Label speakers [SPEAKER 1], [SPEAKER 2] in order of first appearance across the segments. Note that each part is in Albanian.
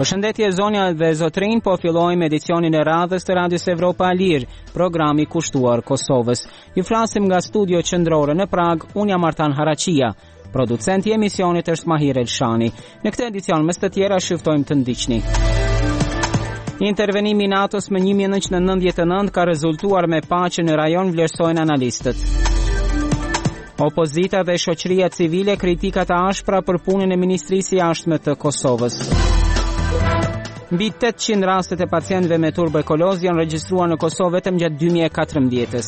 [SPEAKER 1] Përshëndetje zonja dhe zotrin, po fillojmë edicionin e radhës të Radios Evropa e Lirë, programi kushtuar Kosovës. Ju flasim nga studio qendrore në Prag, unë jam Artan Haraqia. Producenti i emisionit është Mahir Elshani. Në këtë edicion mes të tjera shiftojmë të ndiqni. Intervenimi i NATO-s më 1999 ka rezultuar me paqe në rajon, vlerësojnë analistët. Opozita dhe shoqëria civile kritikat e ashpra për punën e Ministrisë së Jashtme të Kosovës. Mbi 800 rastet e pacientëve me tuberkuloz janë regjistruar në Kosovë vetëm gjatë 2014-s.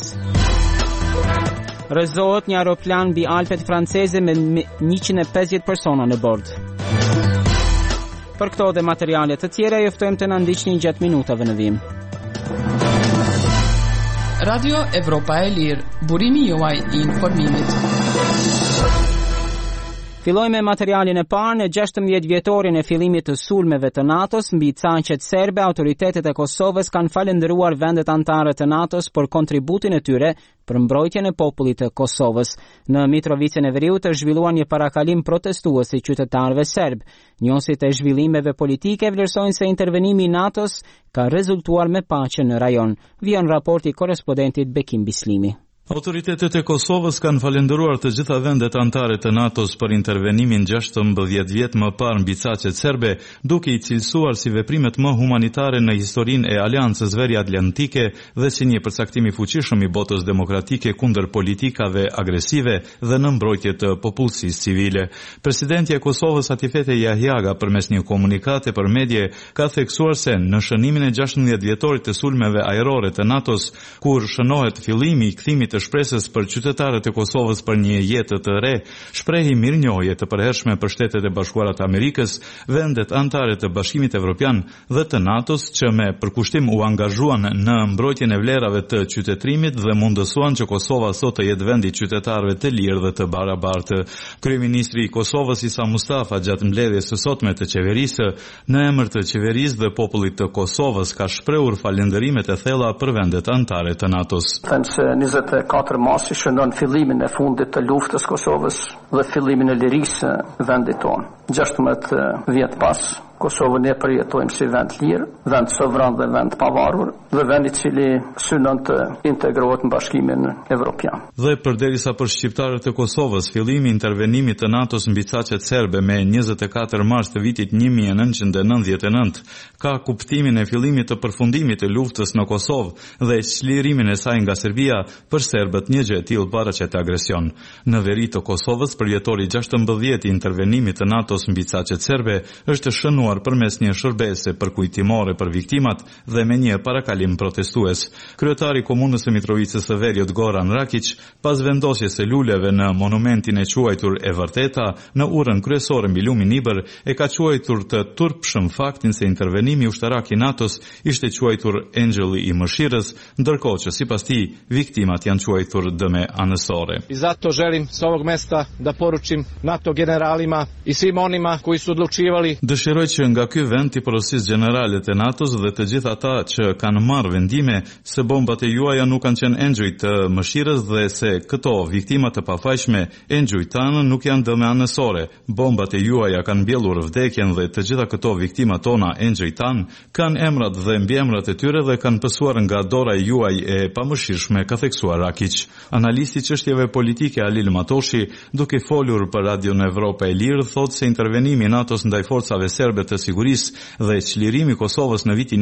[SPEAKER 1] Rrëzohet një aeroplan mbi Alpet franceze me 150 persona në bord. Për këto dhe materiale të tjera ju ftojmë të na ndiqni gjatë minutave në vim.
[SPEAKER 2] Radio Evropa e Lirë, burimi juaj I informimit.
[SPEAKER 1] Fillojmë me materialin e parë. Në 16 vjetorin e fillimit të sulmeve të NATO-s mbi caqet serbe, autoritetet e Kosovës kanë falendëruar vendet anëtare të NATO-s për kontributin e tyre për mbrojtjen e popullit të Kosovës. Në Mitrovicën e Veriut është zhvilluar një parakalim protestues I qytetarëve serb. Njësit e zhvillimeve politike vlerësojnë se intervenimi I NATO-s ka rezultuar me paqe në rajon. Vjen raporti korrespondentit Bekim Bislimi.
[SPEAKER 3] Autoritetet e Kosovës kanë falendëruar të gjitha vendet anëtare të NATO-s për intervenimin 16 vjet më parë mbi caqet serbe, duke I cilësuar si veprimet më humanitare në historinë e Aleancës Veriatlantike dhe si një përcaktim I fuqishëm I botës demokratike kundër politikave agresive dhe në mbrojtje të popullsisë civile. Presidenti I Kosovës Atifete Jahjaga përmes një komunikate për medje ka theksuar se në shënimin e 16 vjetorit të sulmeve ajrore të NATO-s, kur shënohet fillimi I kthimit të shpresës për qytetarët e Kosovës për një jetë të re, shprehi mirënjohje të përhershme për Shtetet e Bashkuara të Amerikës, vendet anëtare të Bashkimit Evropian dhe të NATO-s që me përkushtim u angazhuan në mbrojtjen e vlerave të qytetërimit dhe mundësuan që Kosova sot të jetë vendi I qytetarëve të lirë dhe të barabartë. Kryeministri I Kosovës Isa Mustafa gjatë mbledhjes së sotme të qeverisë në emër të qeverisë dhe popullit të Kosovës ka shprehur falënderimet e thella për vendet anëtare të NATO-s.
[SPEAKER 4] 4 masi shënon fillimin e fundit të luftës Kosovës dhe fillimin e lirisë vendit tonë. 16 vjet pas, Kosovën ne përjetojmë si vend lirë, vend sovran dhe vend pavarur, dhe vend I cili synon të integrohet në Bashkimin Evropian.
[SPEAKER 3] Dhe përderisa për shqiptarët e Kosovës, fillimi I intervenimit të NATO-s mbi caqet serbe me 24 mars të vitit 1999 ka kuptimin e fillimit të përfundimit të luftës në Kosovë dhe çlirimin e saj nga Serbia, për serbët një gjë e tillë paraqet agresion. Në veri të Kosovës, për vjetori 16 I intervenimit të NATO-s mbi caqet serbe është shënuar përmes një shërbese përkujtimore për viktimat dhe me një parakalim protestues. Kryetari I komunës së Mitrovicës së Veriut Goran Rakić, pas vendosjes së luleve në monumentin e quajtur E Vërteta në urën kryesore mbi lumin Ibër, e ka quajtur të turpshëm faktin se intervenimi ushtarak I NATO-s ishte quajtur Engjëlli I Mëshirës, ndërkohë që sipas tij viktimat janë quajtur dëme anësore.
[SPEAKER 5] I zato želim s ovog mesta da poručim NATO generalima I svim onima koji su odlučivali.
[SPEAKER 3] Dëshiroj që nga ky vend t'i porosish generalet e NATO-s dhe të gjithë ata që kanë marrë vendime se bombat e juaja nuk kanë qenë engjëj të mëshirës dhe se këto viktima të pafajshme engjëj tanë nuk janë dëme anësore. Bombat e juaja kanë mbjellur vdekjen dhe të gjitha këto viktima tona engjëj tanë kanë emrat dhe mbiemrat e tyre dhe kanë pësuar nga dora e juaj e pamëshirshme, ka theksuar Rakić. Analisti çështjeve politike Alil Matoshi, duke folur për Radion Evropa e Lirë, thotë se intervenimi I NATO-s ndaj forcave serbe të sigurisë dhe çlirimi I Kosovës në vitin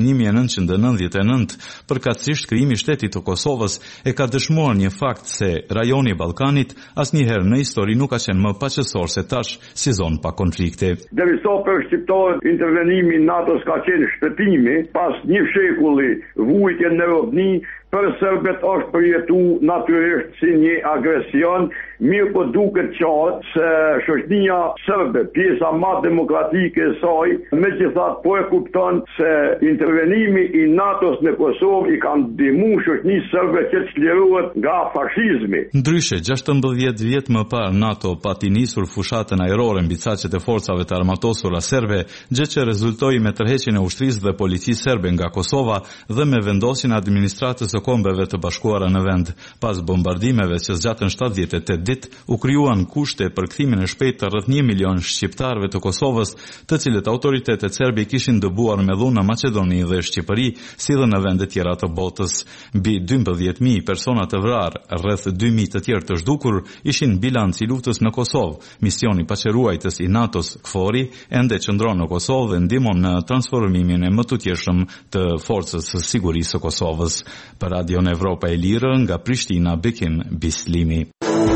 [SPEAKER 3] 1999, përkatësisht krijimi I shtetit të Kosovës, e ka dëshmuar një fakt se rajoni I Ballkanit asnjëherë në histori nuk ka qenë më paqësor se tash, si zonë pa konflikte.
[SPEAKER 6] Derisa për shqiptarët intervenimi I NATO-s ka qenë shpëtimi pas një shekulli vujtje në robni, për serbet është përjetu natyrisht si një agresion, mirë po duket qartë se shoqënia serbe, pjesa më demokratike e saj, megjithatë po e kupton se intervenimi I NATO-s në Kosovë I kanë ndihmuar shoqënisë serbe që të çlirohet nga fashizmi.
[SPEAKER 3] Ndryshe, 16 vjet më parë NATO pati nisur fushatën ajrore mbi caqet e forcave të armatosura serbe, gjë që rezultoi me tërheqjen e ushtrisë dhe policisë serbe nga Kosova dhe me vendosjen e administratës së Kombeve të Bashkuara në vend. Pas bombardimeve që zgjatën 78 ditë, u krijuan kushte për kthimin e shpejtë të rreth 1 milion shqiptarëve të Kosovës, të cilët autoritetet serbe kishin dëbuar me dhunë në Maqedoni dhe Shqipëri, si dhe në vende tjera të botës. Mbi 12.000 persona të vrarë, rreth 2.000 të tjerë të zhdukur, ishin bilanci i luftës në Kosovë. Misioni paqeruajtës i NATO-s KFOR-i ende qëndron në Kosovë dhe ndihmon në transformimin e më tutjetshëm të forcës së sigurisë së Kosovës. Për Radion Evropa e Lirë, nga Prishtina, Bekim Bislimi.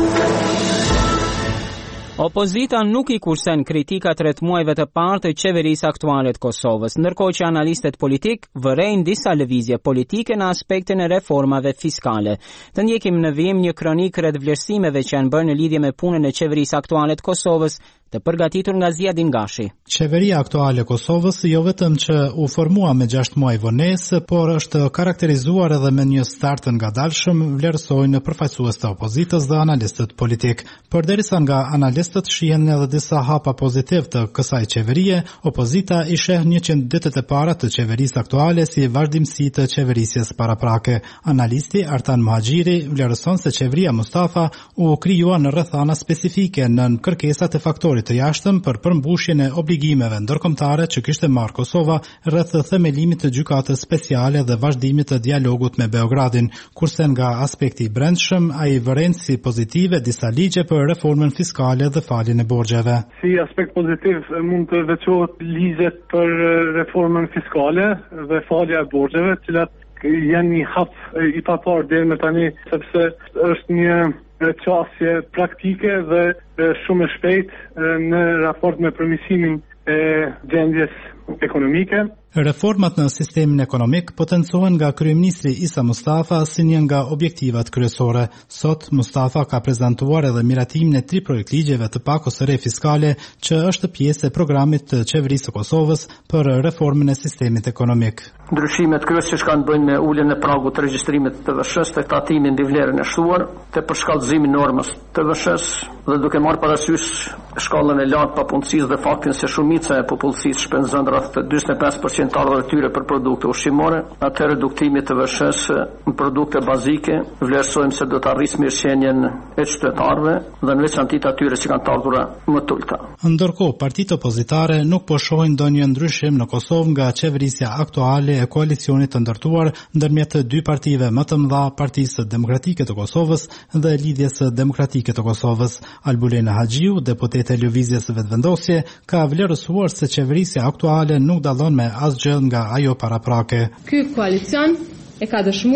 [SPEAKER 1] Opozita nuk i kursen kritikat rreth muajve të parë të qeverisë aktuale të Kosovës, ndërkohë që analistët politik vërejnë disa lëvizje politike në aspektin e reformave fiskale. Të ndjekim në vijim një kronik rreth vlerësimeve që janë bërë në lidhje me punën e qeverisë aktuale të Kosovës, të përgatitur nga Ziadin Gashi.
[SPEAKER 7] Qeveria aktuale e Kosovës jo vetëm që u formua me 6 muaj vonesë, por është karakterizuar edhe me një start të ngadalshëm, vlerësojnë përfaqësues të opozitës dhe analistët politik. Përderisa nga analistët shihen edhe disa hapa pozitiv të kësaj qeverie, opozita i sheh 100 ditët e para të qeverisë aktuale si vazhdimsi të qeverisjes paraprake. Analisti Artan Muhaxhiri vlerëson se qeveria Mustafa u krijua në rrethana specifike nën kërkesat e faktorit të jashtëm për përmbushjen e obligimeve ndërkombëtare që kishte marrë Kosova rreth themelimit të gjykatës speciale dhe vazhdimit të dialogut me Beogradin, kurse nga aspekti i brendshëm ai vëren si pozitive disa ligje për reformën fiskale dhe faljen e borxheve.
[SPEAKER 8] Si aspekt pozitiv mund të veçohet ligjet për reformën fiskale dhe falja e borxheve, të cilat janë një hap i papar deri më tani, sepse është një qasje praktike dhe shumë e shpejtë në raport me përmirësimin e gjendjes ekonomike.
[SPEAKER 7] Reformat në sistemin ekonomik potencohen nga kryeministri Isa Mustafa si një nga objektivat kryesore. Sot Mustafa ka prezantuar edhe miratimin e 3 projektligjeve të pakos së re fiskale që është pjesë e programit të qeverisë së Kosovës për reformën e sistemit ekonomik.
[SPEAKER 4] Ndryshimet kryesore që kanë bënë me uljen e pragut të regjistrimit të TVSH-s, të tatimin mbi vlerën e shtuar, të përshkallëzimin normës të TVSH-s dhe duke marrë parasysh shkallën e lartë papunësisë dhe faktin se shumica e popullsisë shpenzon rreth 45% të ardhurave tyre për produkte ushqimore, atë reduktimi të TVSH-s në produkte bazike, vlerësojmë se do të arrisë mirëqenien e qytetarëve dhe në veçantë atyre që kanë të ardhura më të ulta.
[SPEAKER 7] Ndërkohë, partitë opozitare nuk po shohin ndonjë ndryshim në Kosovë nga qeverisja aktuale e koalicionit të ndërtuar ndërmjet të 2 partive më të mëdha, Partisë Demokratike të Kosovës dhe Lidhjes Demokratike të Kosovës. Albulena Haxhiu, deputete e Lëvizjes Vetëvendosje, ka vlerësuar se qeverisja aktuale nuk dallon me asgjë nga ajo paraprake.
[SPEAKER 9] Ky koalicion e ka dëshmuar